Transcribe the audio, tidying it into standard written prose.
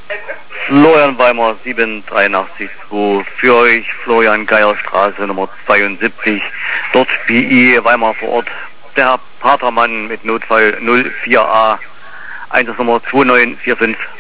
Florian Weimar 783.2 für euch, Florian Geierstraße Nummer 72, dort BI Weimar vor Ort. Der Herr Patermann mit Notfall 04a, Einsatznummer 2945.